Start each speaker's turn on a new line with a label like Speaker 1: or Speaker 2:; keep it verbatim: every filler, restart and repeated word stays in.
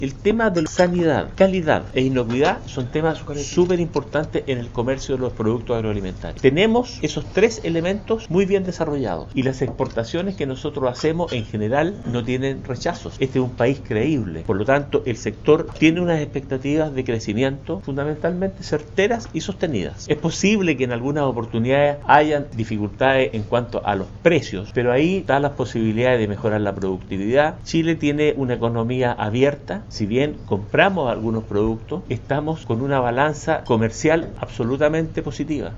Speaker 1: El tema de sanidad, calidad e inocuidad son temas súper importantes en el comercio de los productos agroalimentarios. Tenemos esos tres elementos muy bien desarrollados y las exportaciones que nosotros hacemos en general no tienen rechazos. Este es un país creíble, por lo tanto el sector tiene unas expectativas de crecimiento fundamentalmente certeras y sostenidas. Es posible que en algunas oportunidades hayan dificultades en cuanto a los precios, pero ahí están las posibilidades de mejorar la productividad. Chile tiene una economía abierta. Si bien compramos algunos productos, estamos con una balanza comercial absolutamente positiva.